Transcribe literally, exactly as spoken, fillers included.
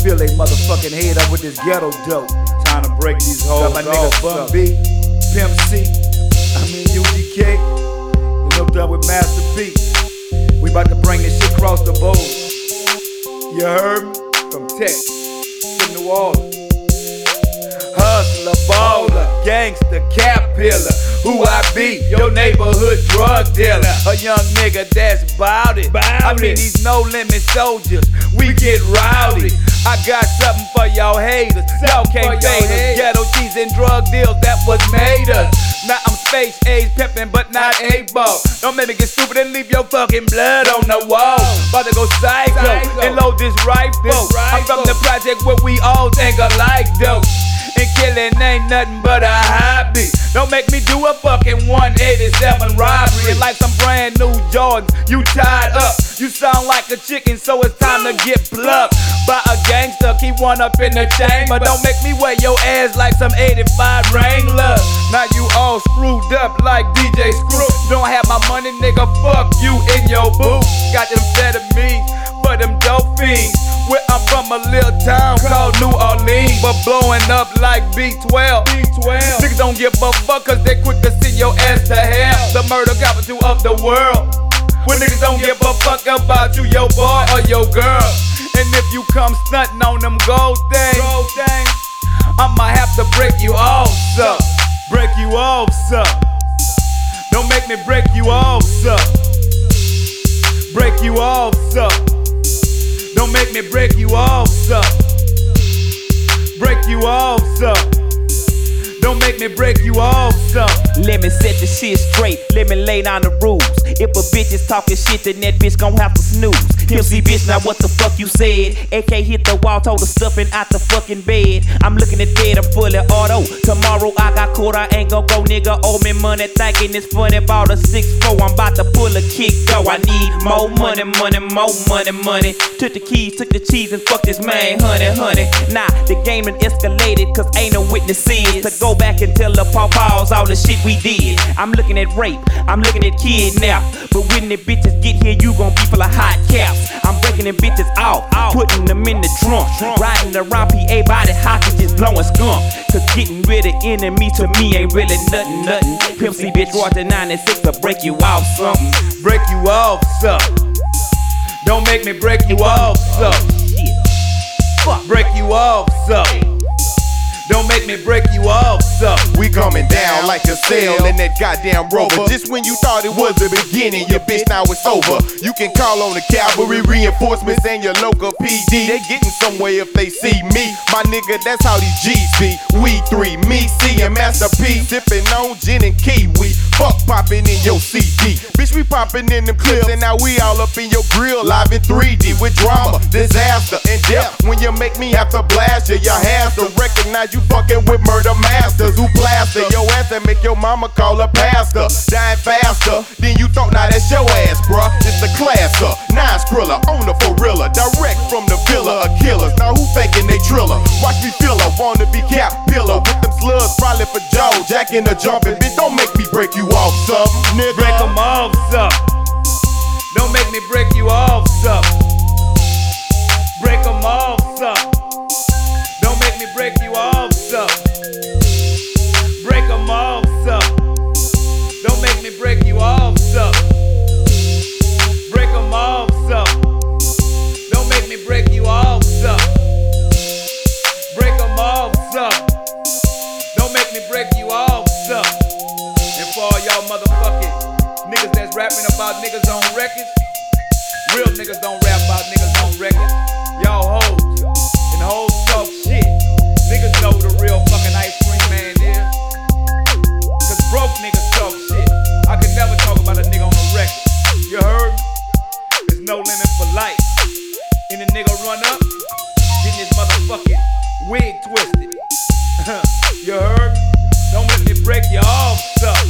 fill they motherfucking head up with this ghetto dope. Time to break these hoes. Got my nigga Bun B, Pimp C, I mean U G K, and hooked up with Master P. We about to bring this shit across the board. You heard me? From Texas to New Orleans. Hustler, baller, gangster, cap pillar. Who I be? Your neighborhood drug dealer. A young nigga that's bout it. I mean these no limit soldiers, we get rowdy. I got something for y'all haters. Y'all can't fade us. Ghetto cheese and drug deals, that was made us. Now I'm space age pimpin', but not A-ball. Don't make me get stupid and leave your fucking blood on the wall. About to go psycho and load this rifle. I'm from the project where we all think alike though. And killing ain't nothing but a hobby. Don't make me do a fucking one eighty-seven robbery. And like some brand new Jordans, you tied up. You sound like a chicken, so it's time to get plucked by a gangster. Keep one up in the chamber. Don't make me wear your ass like some eighty-five Wrangler. Now you all screwed up like D J Screw. Don't have my money, nigga, fuck you in your booth. Got them amphetamines for them dope fiends. Where I'm from, a little town called New Orleans, but blowing up like B twelve. B twelve. Niggas don't give a fuck cause they quick to send your ass to hell. The murder capital of the world. When niggas don't give a fuck about you, your boy or your girl. And if you come stunting on them gold things, gold things, I'ma have to break you off, suck. Break you off, suck. Don't make me break you off, suck. Break you off, suck. Don't make me break you off, suck. Break you off, suck. Don't make me break you off, suck. Let me set the shit straight, let me lay down the rules. If a bitch is talking shit, then that bitch gon' have to snooze. Pimp C bitch, now what the fuck you said? A K hit the wall, told her stuffing out the fucking bed. I'm looking at dead, I'm fully auto. Tomorrow I got caught, I ain't gon' go, nigga. Owe me money, thinking it's funny. Bought a six four, I'm about to pull a kick, go. I need more money, money, more money, money. Took the keys, took the cheese, and fuck this man, honey, honey. Nah, the game done escalated, cause ain't no witnesses to go back and tell the paw-paws all the shit we did. I'm looking at rape, I'm looking at kidnap. But when the bitches get here, you gon' be full of hot caps. I'm breaking them bitches out, putting them in the trunk. Riding around P A body hockey, just blowing skunk. Cause getting rid of enemy to me ain't really nothing, nothing. Pimp C bitch, roar to ninety-six to break you off something. Break you off, suck. Don't make me break you off, suck. Fuck. Break you off, suck. Don't make me break you off, suck. We coming down like a sail in that goddamn rover. Just when you thought it was the beginning, your bitch, now it's over. You can call on the cavalry, reinforcements, and your local P D. They getting somewhere if they see me. My nigga, that's how these G's be. We three, me, C, and Master P. Sipping on gin and kiwi. Fuck popping in your C D. Bitch, we popping in them clips, and now we all up in your grill, live in three D with drama, disaster, and death. When you make me have to blast you, your hands to recognize you fucking with murder masters who plaster your ass and make your mama call a pastor. Dying faster than you thought, now that's your ass, bruh. It's the classer, nine skrilla, owner for realer, direct from the villa of killers. Now who faking they driller? Watch me feel her, wanna be cap pillar with them slugs, probably for Joe, jacking the jumping. Bitch, don't make me break you off, something, nigga. Break them off, suck. Don't make me break you off, suck. Break them off, suck. Don't make me break you off, suck. Break them off, suck. Don't make me break you off, suck. Break them off, suck. Don't make me break you off, suck. Break them off, suck. Don't make me break you off, suck. And for all y'all motherfucking niggas that's rapping about niggas on records, real niggas don't rap about niggas on records. Y'all hoes, and hoes talk shit. Niggas know the real fucking ice cream man is. Cause broke niggas talk shit. I could never talk about a nigga on the record. You heard me? There's no limit for life. And the nigga run up, getting his motherfucking wig twisted. You heard me? Don't let me break you off, suck.